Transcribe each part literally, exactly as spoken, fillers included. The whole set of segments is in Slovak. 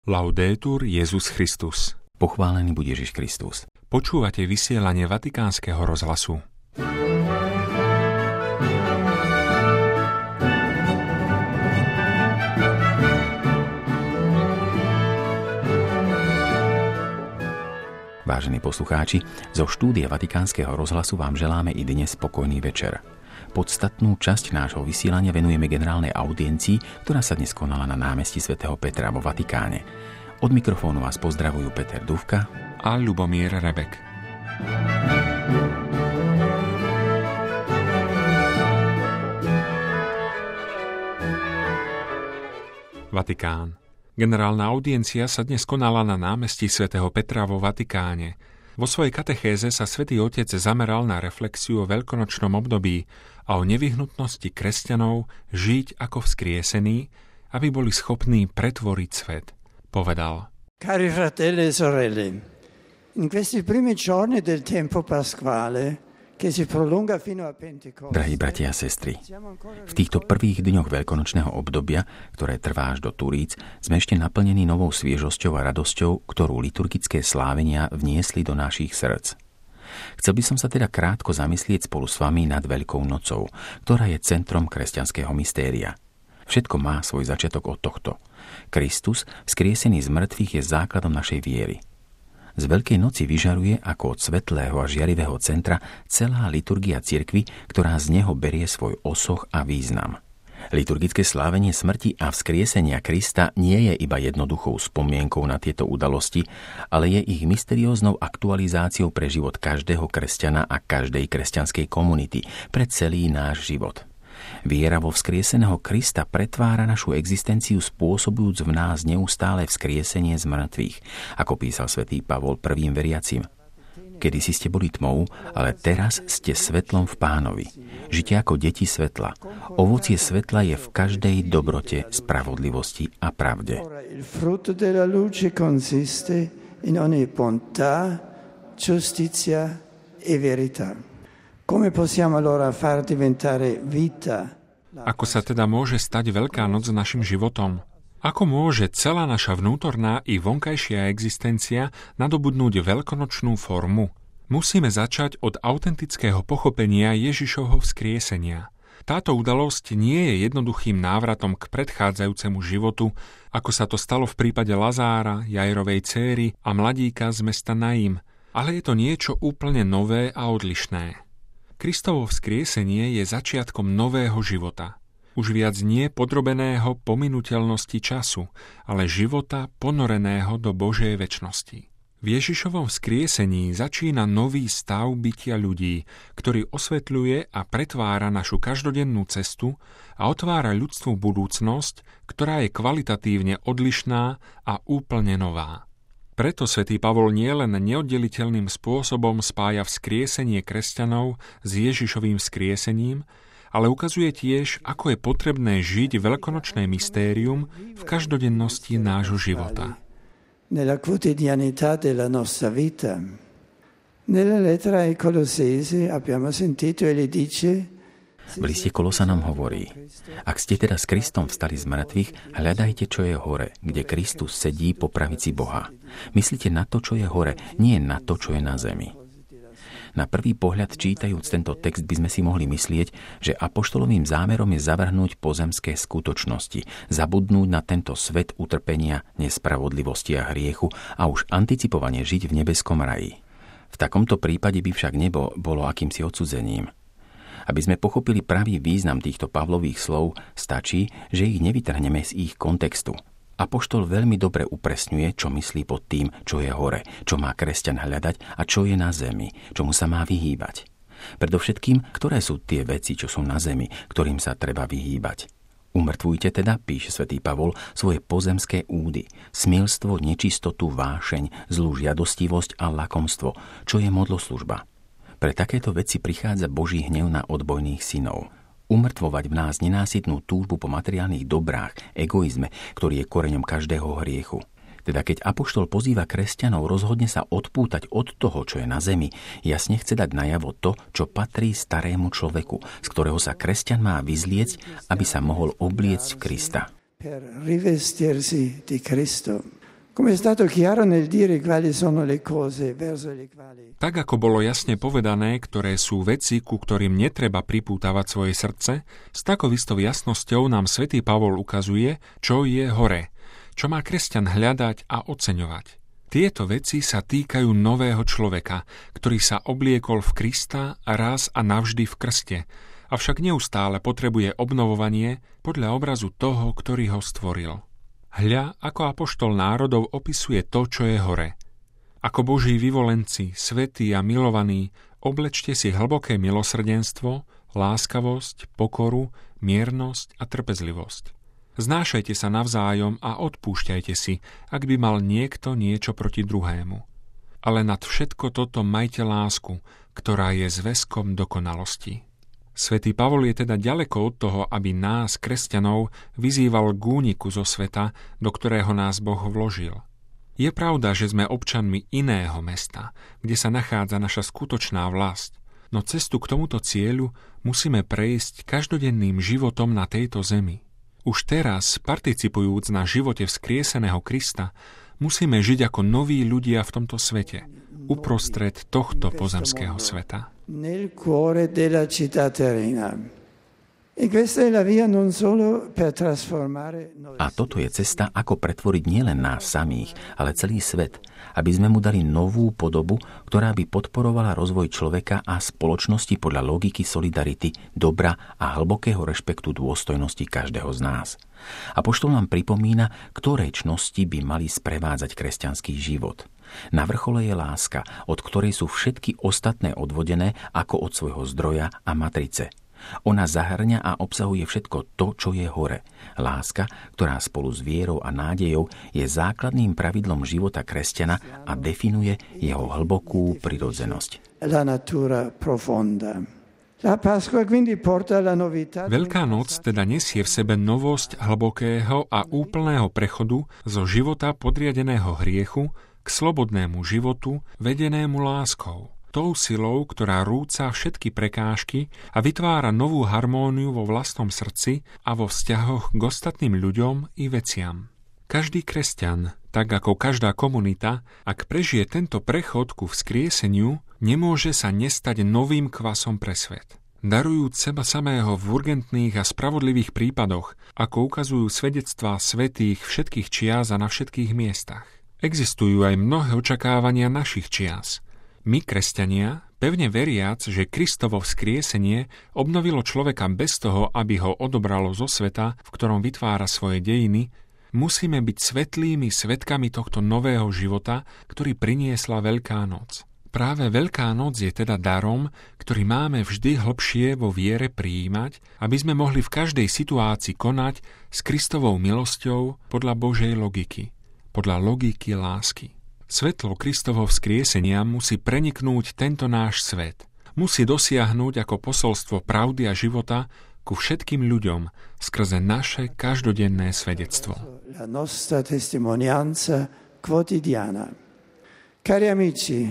Laudetur Jesus Christus. Pochválený buď Ježiš Kristus. Počúvate vysielanie Vatikánskeho rozhlasu. Vážení poslucháči, zo štúdia Vatikánskeho rozhlasu vám želáme i dnes spokojný večer. Podstatnú časť nášho vysielania venujeme generálnej audiencii, ktorá sa dnes konala na námestí svätého Petra vo Vatikáne. Od mikrofónu vás pozdravujú Peter Dufka a Ľubomír Rebek. Vatikán. Generálna audiencia sa dnes konala na námestí svätého Petra vo Vatikáne. Vo svojej katechéze sa Svätý Otec zameral na reflexiu o veľkonočnom období a o nevyhnutnosti kresťanov žiť ako vzkriesení, aby boli schopní pretvoriť svet. Povedal: Cari fratelli e sorelle, in questi primi giorni del tempo pasquale, che si prolunga fino a Pentecoste. Drahí bratia a sestry, v týchto prvých dňoch veľkonočného obdobia, ktoré trvá až do Turíc, sme ešte naplnení novou sviežosťou a radosťou, ktorú liturgické slávenia vniesli do našich srdc. Chcel by som sa teda krátko zamyslieť spolu s vami nad Veľkou nocou, ktorá je centrom kresťanského mystéria. Všetko má svoj začiatok od tohto. Kristus, vzkriesený z mŕtvych, je základom našej viery. Z Veľkej noci vyžaruje ako od svetlého a žiarivého centra celá liturgia cirkvi, ktorá z neho berie svoj osoch a význam. Liturgické slávenie smrti a vzkriesenia Krista nie je iba jednoduchou spomienkou na tieto udalosti, ale je ich mysterióznou aktualizáciou pre život každého kresťana a každej kresťanskej komunity, pre celý náš život. Viera vo vzkrieseného Krista pretvára našu existenciu, spôsobujúc v nás neustále vzkriesenie z mŕtvych, ako písal svätý Pavol prvým veriacim. Kedysi ste boli tmou, ale teraz ste svetlom v Pánovi. Žite ako deti svetla. Ovocie svetla je v každej dobrote, spravodlivosti a pravde. Il frutto della luce consiste in ogni bontà, giustizia e verità. Come possiamo allora far diventare vita? Ako sa teda môže stať Veľká noc našim životom? Ako môže celá naša vnútorná i vonkajšia existencia nadobudnúť veľkonočnú formu? Musíme začať od autentického pochopenia Ježišovho vzkriesenia. Táto udalosť nie je jednoduchým návratom k predchádzajúcemu životu, ako sa to stalo v prípade Lazára, Jairovej céry a mladíka z mesta Naím, ale je to niečo úplne nové a odlišné. Kristovo vzkriesenie je začiatkom nového života. Už viac nie podrobeného pominuteľnosti času, ale života ponoreného do Božej večnosti. V Ježišovom vzkriesení začína nový stav bytia ľudí, ktorý osvetľuje a pretvára našu každodennú cestu a otvára ľudstvu budúcnosť, ktorá je kvalitatívne odlišná a úplne nová. Preto svätý Pavol nielen neoddeliteľným spôsobom spája vzkriesenie kresťanov s Ježišovým vzkriesením, ale ukazuje tiež, ako je potrebné žiť veľkonočné mystérium v každodennosti nášho života. Nella quotidianità della nostra vita. Nella lettera ai Colossesi abbiamo sentito e le dice: V liste Kolosanom hovorí: Ak ste teda s Kristom vstali z mŕtvych, hľadajte, čo je hore, kde Kristus sedí po pravici Boha. Myslite na to, čo je hore, nie na to, čo je na zemi. Na prvý pohľad čítajúc tento text by sme si mohli myslieť, že apoštolovým zámerom je zavrhnúť pozemské skutočnosti, zabudnúť na tento svet utrpenia, nespravodlivosti a hriechu a už anticipovane žiť v nebeskom raji. V takomto prípade by však nebo bolo akýmsi odsudzením. Aby sme pochopili pravý význam týchto Pavlových slov, stačí, že ich nevytrhneme z ich kontextu. Apoštol veľmi dobre upresňuje, čo myslí pod tým, čo je hore, čo má kresťan hľadať a čo je na zemi, čomu sa má vyhýbať. Predovšetkým, ktoré sú tie veci, čo sú na zemi, ktorým sa treba vyhýbať. Umrtvujte teda, píše svätý Pavol, svoje pozemské údy, smilstvo, nečistotu, vášeň, zlú žiadostivosť a lakomstvo, čo je modloslužba. Pre takéto veci prichádza Boží hnev na odbojných synov. Umrtvovať v nás nenásytnú túžbu po materiálnych dobrách, egoizme, ktorý je koreňom každého hriechu. Teda keď apoštol pozýva kresťanov, rozhodne sa odpútať od toho, čo je na zemi, jasne chce dať najavo to, čo patrí starému človeku, z ktorého sa kresťan má vyzliecť, aby sa mohol obliecť v Krista. Per rivestirsi di Cristo. Tak ako bolo jasne povedané, ktoré sú veci, ku ktorým netreba pripútavať svoje srdce, s takou istou jasnosťou nám svätý Pavol ukazuje, čo je hore, čo má kresťan hľadať a oceňovať. Tieto veci sa týkajú nového človeka, ktorý sa obliekol v Krista raz a navždy v krste, avšak neustále potrebuje obnovovanie podľa obrazu toho, ktorý ho stvoril. Hľa, ako apoštol národov opisuje to, čo je hore. Ako Boží vyvolenci, svätí a milovaní, oblečte si hlboké milosrdenstvo, láskavosť, pokoru, miernosť a trpezlivosť. Znášajte sa navzájom a odpúšťajte si, ak by mal niekto niečo proti druhému. Ale nad všetko toto majte lásku, ktorá je zväzkom dokonalosti. Svätý Pavol je teda ďaleko od toho, aby nás, kresťanov, vyzýval k úniku zo sveta, do ktorého nás Boh vložil. Je pravda, že sme občanmi iného mesta, kde sa nachádza naša skutočná vlast, no cestu k tomuto cieľu musíme prejsť každodenným životom na tejto zemi. Už teraz, participujúc na živote vzkrieseného Krista, musíme žiť ako noví ľudia v tomto svete, uprostred tohto pozemského sveta. Nel cuore della città terrena. E questa è la via non solo per trasformare noi. A toto je cesta, ako pretvoriť nielen nás samých, ale celý svet, aby sme mu dali novú podobu, ktorá by podporovala rozvoj človeka a spoločnosti podľa logiky solidarity, dobra a hlbokého rešpektu dôstojnosti každého z nás. Apoštol nám pripomína, ktoré čnosti by mali sprevádzať kresťanský život. Na vrchole je láska, od ktorej sú všetky ostatné odvodené ako od svojho zdroja a matrice. Ona zahrňa a obsahuje všetko to, čo je hore. Láska, ktorá spolu s vierou a nádejou je základným pravidlom života kresťana a definuje jeho hlbokú prirodzenosť. La natura profonda. Veľká noc teda nesie v sebe novosť hlbokého a úplného prechodu zo života podriadeného hriechu k slobodnému životu, vedenému láskou. Tou silou, ktorá rúca všetky prekážky a vytvára novú harmóniu vo vlastnom srdci a vo vzťahoch k ostatným ľuďom i veciam. Každý kresťan, tak ako každá komunita, ak prežije tento prechod ku vzkrieseniu, nemôže sa nestať novým kvasom pre svet. Darujúc seba samého v urgentných a spravodlivých prípadoch, ako ukazujú svedectvá svätých všetkých čias a na všetkých miestach. Existujú aj mnohé očakávania našich čias. My, kresťania, pevne veriac, že Kristovo vzkriesenie obnovilo človeka bez toho, aby ho odobralo zo sveta, v ktorom vytvára svoje dejiny, musíme byť svetlými svedkami tohto nového života, ktorý priniesla Veľká noc. Práve Veľká noc je teda darom, ktorý máme vždy hlbšie vo viere prijímať, aby sme mohli v každej situácii konať s Kristovou milosťou podľa Božej logiky, podľa logiky lásky. Svetlo Kristovho vzkriesenia musí preniknúť tento náš svet. Musí dosiahnuť ako posolstvo pravdy a života ku všetkým ľuďom skrze naše každodenné svedectvo. La nostra testimonianza quotidiana. Cari amici,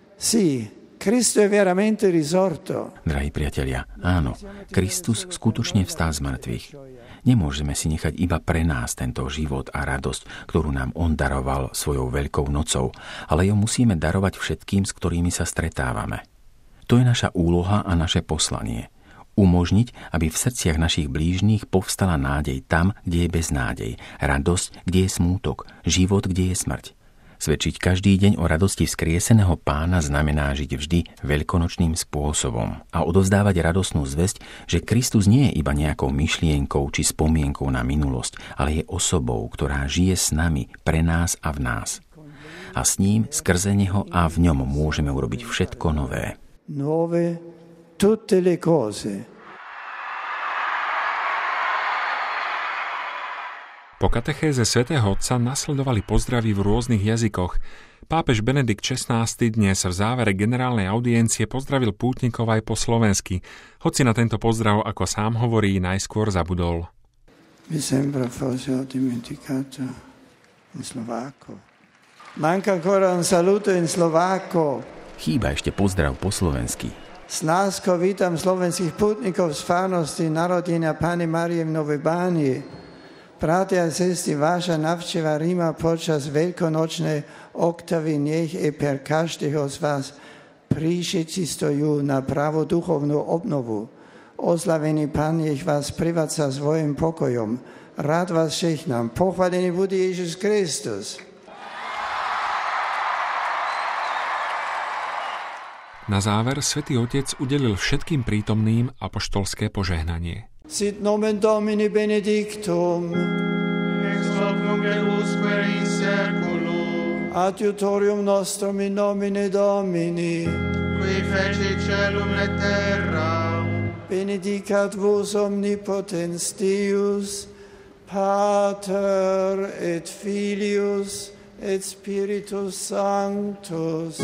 sì, Cristo è veramente risorto. Drahí priatelia, áno, Kristus skutočne vstal z mŕtvych. Nemôžeme si nechať iba pre nás tento život a radosť, ktorú nám on daroval svojou veľkou nocou, ale ju musíme darovať všetkým, s ktorými sa stretávame. To je naša úloha a naše poslanie. Umožniť, aby v srdciach našich blížnych povstala nádej tam, kde je beznádej, radosť, kde je smútok, život, kde je smrť. Svedčiť každý deň o radosti vzkrieseného Pána znamená žiť vždy veľkonočným spôsobom a odovzdávať radosnú zvesť, že Kristus nie je iba nejakou myšlienkou či spomienkou na minulosť, ale je osobou, ktorá žije s nami, pre nás a v nás. A s ním, skrze neho a v ňom môžeme urobiť všetko nové. Nove tutte le cose. Po katechéze svätého Otca nasledovali pozdravy v rôznych jazykoch. Pápež Benedikt šestnásty dnes v závere generálnej audiencie pozdravil pútnikov aj po slovensky, hoci na tento pozdrav, ako sám hovorí, najskôr zabudol. Mi sembra forse ho dimenticato in slovacco. Manca ancora un saluto in slovacco. Chýba ešte pozdrav po slovensky. S láskou vítam slovenských pútnikov z farnosti narodenia Panny Márie v Novej Báni. Brate a sestry, vaša návšteva Ríma počas veľkonočnej oktavy nech i per každého z vás príležitosti na pravú duchovnú obnovu. Oslavený Pán nech vás privádza svojim pokojom. Rád vás žehnám. Pochválený bude Ježiš Kristus. Na záver Svätý Otec udelil všetkým prítomným apoštolské požehnanie. Sit nomen Domini benedictum. Ex hoc nunc et usque in seculum. Adiutorium nostrum in nomine Domini. Qui feci celum et terra. Benedicat vos omnipotens Deus, Pater et Filius et Spiritus Sanctus.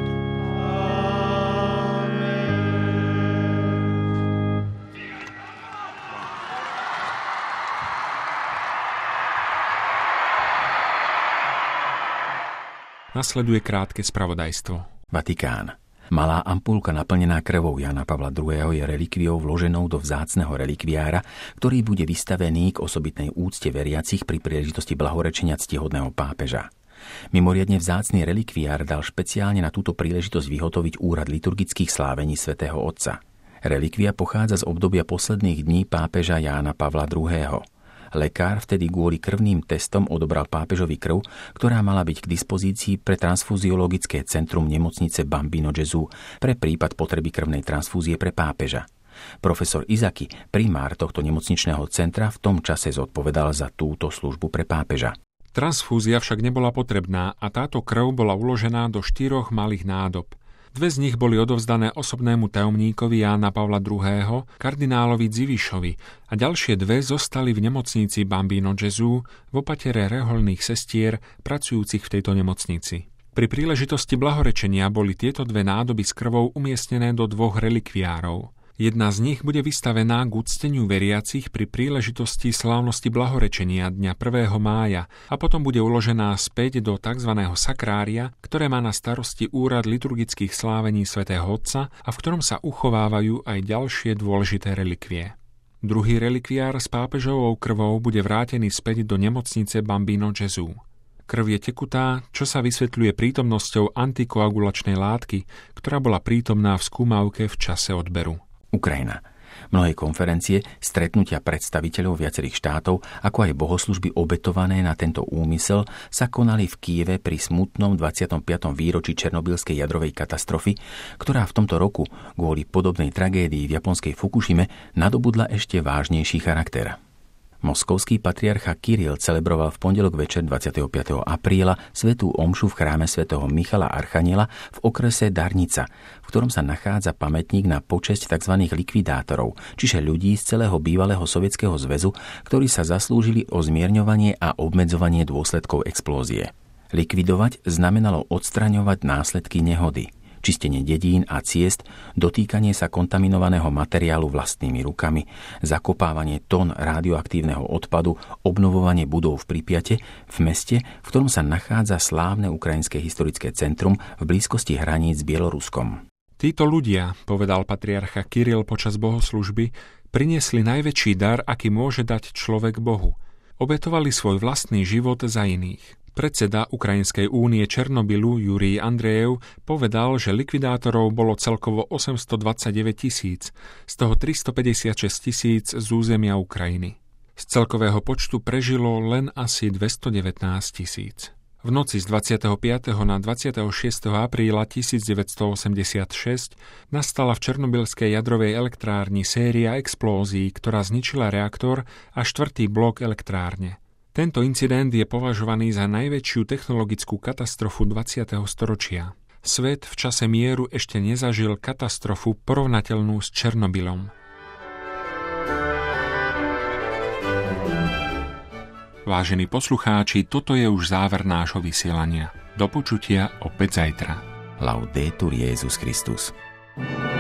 Nasleduje krátke spravodajstvo. Vatikán. Malá ampulka naplnená krvou Jána Pavla druhého. je relikviou vloženou do vzácneho relikviára, ktorý bude vystavený k osobitnej úcte veriacich pri príležitosti blahorečenia ctihodného pápeža. Mimoriadne vzácny relikviár dal špeciálne na túto príležitosť vyhotoviť úrad liturgických slávení svätého Otca. Relikvia pochádza z obdobia posledných dní pápeža Jána Pavla druhého. Lekár vtedy kvôli krvným testom odobral pápežovi krv, ktorá mala byť k dispozícii pre transfuziologické centrum nemocnice Bambino Gesù pre prípad potreby krvnej transfúzie pre pápeža. Profesor Izaki, primár tohto nemocničného centra, v tom čase zodpovedal za túto službu pre pápeža. Transfúzia však nebola potrebná a táto krv bola uložená do štyroch malých nádob. Dve z nich boli odovzdané osobnému tajomníkovi Jána Pavla druhého., kardinálovi Dziwišovi, a ďalšie dve zostali v nemocnici Bambino Gesù v opatere rehoľných sestier pracujúcich v tejto nemocnici. Pri príležitosti blahorečenia boli tieto dve nádoby s krvou umiestnené do dvoch relikviárov. Jedna z nich bude vystavená k ucteniu veriacich pri príležitosti slávnosti blahorečenia dňa prvého mája a potom bude uložená späť do tzv. Sakrária, ktoré má na starosti úrad liturgických slávení svätého Otca a v ktorom sa uchovávajú aj ďalšie dôležité relikvie. Druhý relikviár s pápežovou krvou bude vrátený späť do nemocnice Bambino Gesù. Krv je tekutá, čo sa vysvetľuje prítomnosťou antikoagulačnej látky, ktorá bola prítomná v skúmavke v čase odberu. Ukrajina. Mnohé konferencie, stretnutia predstaviteľov viacerých štátov, ako aj bohoslužby obetované na tento úmysel sa konali v Kyjeve pri smutnom dvadsiatom piatom výročí Černobylskej jadrovej katastrofy, ktorá v tomto roku kvôli podobnej tragédii v japonskej Fukušime nadobudla ešte vážnejší charakter. Moskovský patriarcha Kiril celebroval v pondelok večer dvadsiateho piateho apríla svätú omšu v chráme svätého Michala Archaniela v okrese Darnica, v ktorom sa nachádza pamätník na počesť tzv. Likvidátorov, čiže ľudí z celého bývalého Sovietskeho zväzu, ktorí sa zaslúžili o zmierňovanie a obmedzovanie dôsledkov explózie. Likvidovať znamenalo odstraňovať následky nehody, čistenie dedín a ciest, dotýkanie sa kontaminovaného materiálu vlastnými rukami, zakopávanie tón radioaktívneho odpadu, obnovovanie budov v Pripiate, v meste, v ktorom sa nachádza slávne ukrajinské historické centrum v blízkosti hraníc s Bieloruskom. Títo ľudia, povedal patriarcha Kiril počas bohoslužby, priniesli najväčší dar, aký môže dať človek Bohu. Obetovali svoj vlastný život za iných. Predseda Ukrajinskej únie Černobylu Jurij Andrejev povedal, že likvidátorov bolo celkovo osemstodvadsaťdeväť tisíc, z toho tristopäťdesiatšesť tisíc z územia Ukrajiny. Z celkového počtu prežilo len asi dvestodevätnásť tisíc. V noci z dvadsiateho piateho na dvadsiateho šiesteho apríla tisícdeväťstoosemdesiatšesť nastala v Černobylskej jadrovej elektrárni séria explózií, ktorá zničila reaktor a štvrtý blok elektrárne. Tento incident je považovaný za najväčšiu technologickú katastrofu dvadsiateho storočia. Svet v čase mieru ešte nezažil katastrofu porovnateľnú s Černobylom. Vážení poslucháči, toto je už záver nášho vysielania. Do počutia opäť zajtra. Laudetur Jesus Christus.